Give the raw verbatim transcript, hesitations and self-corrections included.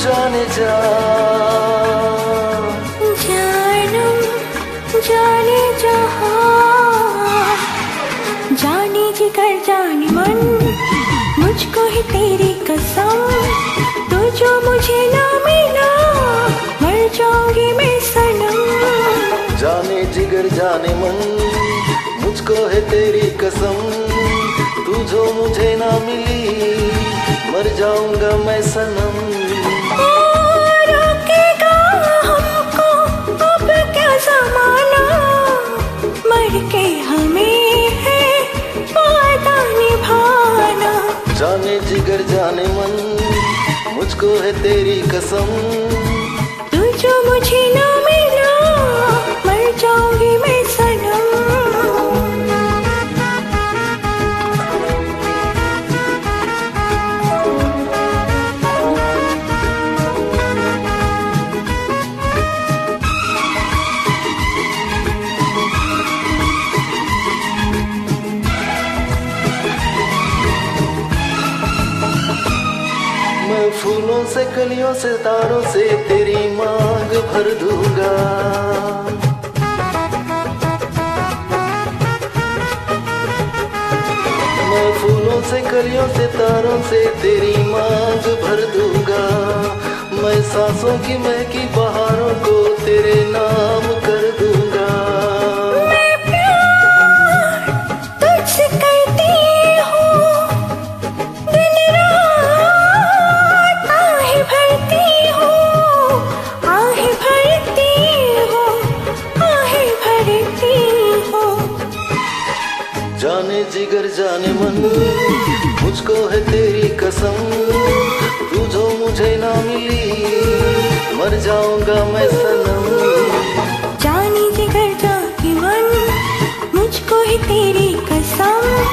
जाने जा, जानम जाने जहां, जाने जिगर जाने मन, मुझको ही तेरी कसम, तू जो मुझे ना मिला मर जाऊंगी मैं सनम। जाने जिगर जाने मन, मुझको है तेरी कसम, तू जो मुझे ना मिली मर जाऊंगा मैं सनम। ओ रोकेगा हमको अब क्या ज़माना, मर के हमें है वादा निभाना। जाने जिगर जाने मन, मुझको है तेरी कसम, तू जो मुझे ना मिला मर जाऊंगी मैं सनम। मैं फूलों से कलियों से तारों से तेरी मांग भर दूंगा, मैं फूलों से कलियों से तारों से तेरी मांग भर दूंगा, मैं सांसों की महकी बहारों को तेरे नाम कर दूंगा। मैं प्यार तुझसे करती हूँ, दिन रात आहें भरती हूँ, आहें भरती हूँ, आहें भरती हूँ। जाने जिगर जाने मन, मुझको है तेरी कसम, तू जो मुझे ना मिली मर जाऊंगा मैं सनम। जाने जिगर जाने मन, मुझको ही तेरी कसम,